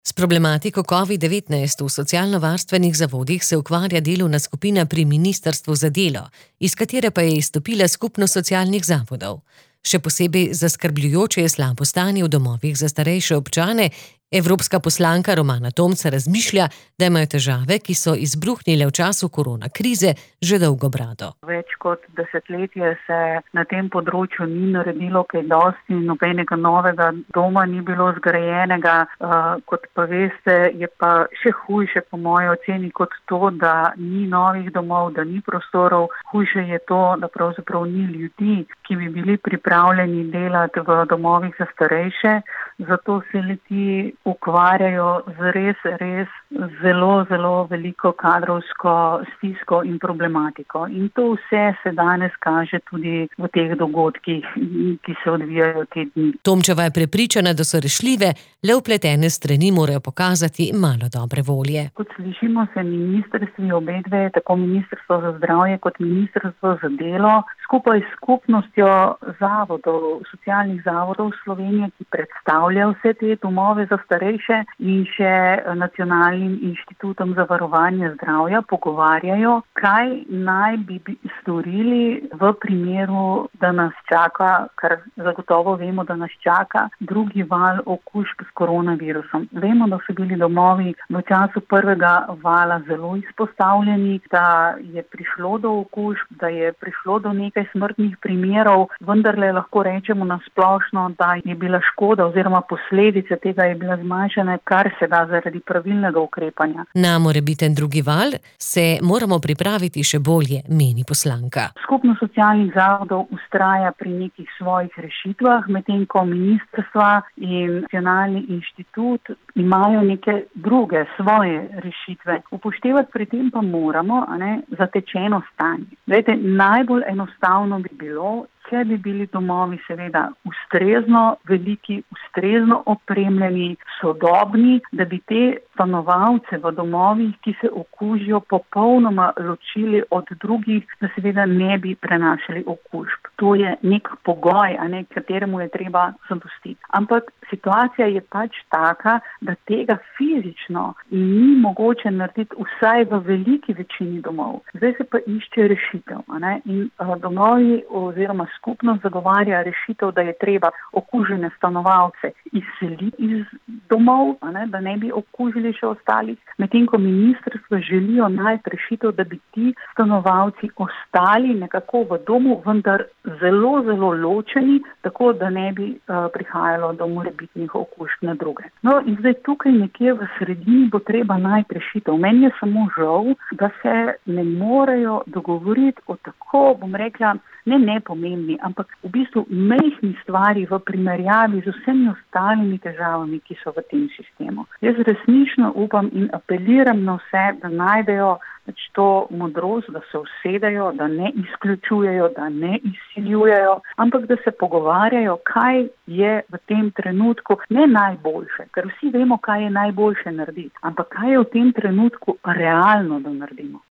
S problematiko COVID-19 v socialno-varstvenih zavodih se ukvarja delovna skupina pri Ministrstvu za delo, iz katere pa je izstopila Skupnost socialnih zavodov. Še posebej zaskrbljujoče je slabo stanje v domovih za starejše občane. Evropska poslanka Romana Tomc razmišlja, da imajo težave, ki so izbruhnile v času korona krize, že dolgo brado. Več kot desetletje se na tem področju ni naredilo kaj dosti, nobenega novega doma ni bilo zgrajenega. Kot pa veste, je pa še hujše po moji oceni kot to, da ni novih domov, da ni prostorov. Hujše je to, da pravzaprav ni ljudi, ki bi bili pripravljeni delati v domovih za starejše. Zato se leti ukvarjajo z res zelo veliko kadrovsko stisko in problematiko. In to vse se danes kaže tudi v teh dogodkih, ki se odvijajo te dni. Tomčeva je prepričana, da so rešljive, le vpletene strani morajo pokazati malo dobre volje. Kot slišimo, se ministrstvi obedve, tako Ministrstvo za zdravje kot Ministrstvo za delo, skupaj s skupnostjo zavodov, socialnih zavodov Slovenije, ki predstavlja vse te domove za starejše in še Nacionalnim inštitutom za varovanje zdravja pogovarjajo, kaj naj bi storili v primeru, da nas čaka, kar zagotovo vemo, da nas čaka, drugi val okužb s koronavirusom. Vemo, da so bili domovi v času prvega vala zelo izpostavljeni, da je prišlo do okužb, da je prišlo do nekaj smrtnih primerov, vendarle lahko rečemo na splošno, da je bila škoda oziroma posledice tega je bila zmanjšana, kar se da zaradi pravilnega ukrepanja. Na morebiten drugi val se moramo pripraviti še bolje, meni poslanka. Skupnost socialnih zavodov vztraja pri nekih svojih rešitvah, medtem ko ministrstva in Nacionalni inštitut imajo neke druge svoje rešitve. Upoštevati pri tem pa moramo zatečeno stanje. Glejte, najbolj enostavno bi bilo, če bi bili domovi seveda ustrezno veliki, ustrezno opremljeni, sodobni, da bi te stanovalce v domovih, ki se okužijo, popolnoma ločili od drugih, da seveda ne bi prenašali okužb. To je nek pogoj, kateremu je treba zadostiti. Ampak situacija je pač taka, da tega fizično ni mogoče narediti vsaj v veliki večini domov. Zdaj se pa išče rešitev. In domovi oziroma skupnost zagovarja rešitev, da je treba okužene stanovalce izseliti iz domov, da ne bi okužili še ostalih. Medtem ko ministrstvo želijo najti rešitev, da bi ti stanovalci ostali nekako v domu, vendar zelo ločeni, tako da ne bi prihajalo do morebitnih okužb na druge. No in zdaj tukaj nekje v sredini bo treba najti rešitev. Meni je samo žal, da se ne morejo dogovoriti o tako, bom rekla, ne nepomembni, ampak v bistvu majhni stvari v primerjavi z vsemi ostalimi težavami, ki so v tem sistemu. Jaz resnično upam in apeliram na vse, da najdejo to modrost, da se usedejo, da ne izključujejo, da ne izsiljujejo, ampak da se pogovarjajo, kaj je v tem trenutku ne najboljše, ker vsi vemo, kaj je najboljše narediti, ampak kaj je v tem trenutku realno, da naredimo.